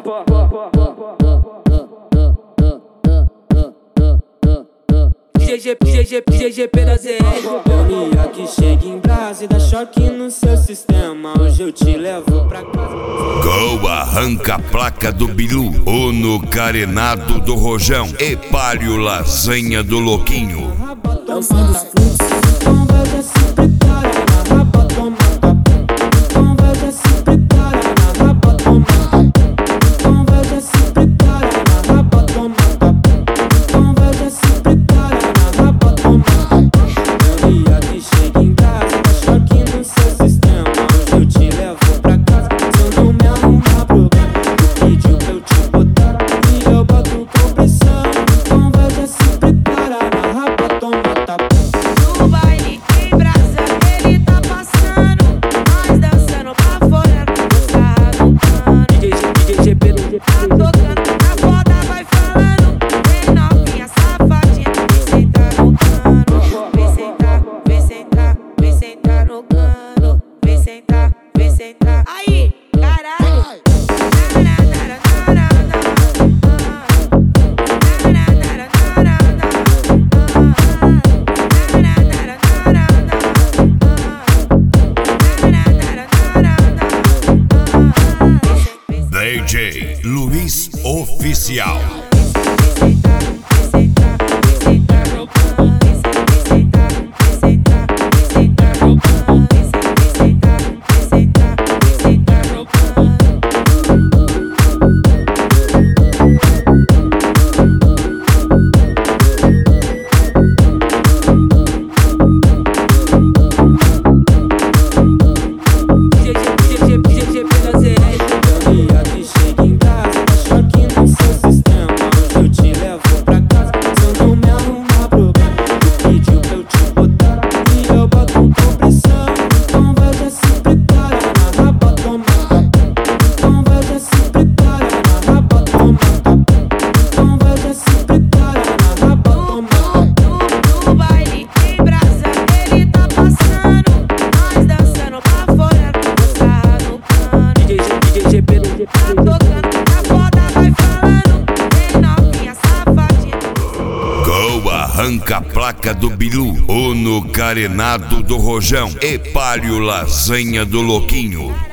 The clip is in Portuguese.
GGP da ZR. Mania que chega em brasa e dá choque no seu sistema. Hoje eu te levo pra casa. Gol arranca a placa do Bilu, Uno carenado do Rojão e Palio lasanha do Louquinho. É o som dos fluxos. Então vai já se prepara na raba, toma tapa. Então vai já se prepara na raba, toma tapa. Então vai já se prepara na raba, toma tapa. Então vai já se prepara na raba, toma tapa. Mania que chega em casa, dá choque no seu sistema. Hoje eu te levo pra casa. Se eu não me arrumar problema, tu pediu pra eu te botar e eu boto com pressão. Então vai já se prepara na raba, toma tapa. No baile em brasa, ele tá passando, nós dançando pra fora, no cano. GGP Tá tocando, tá foda, vai falando. Vem novinha, safadinha, vem sentar no cano. Vem sentar, vem sentar, vem sentar no cano. Vem sentar, vem sentar. Aí, caralho. DJ Luiz Oficial. GGP da ZR. Mania que chega em casa, dá choque no seu sistema. Hoje eu te levo pra casa. Se eu não me arrumar problema, tu pediu pra eu te botar e eu boto com pressão. Então vai já se prepara na raba, toma tapa. Então vai já se prepara na raba, toma tapa. Então vai já se prepara na raba, toma tapa. No baile em brasa, ele tá passando, nós dançando pra fora, no cano. GGP Tá tocando, tá foda, vai falando. Vem novinha, safadinha. Gol arranca a placa do Bilu, Uno carenado do Rojão e Palio lasanha do Louquinho.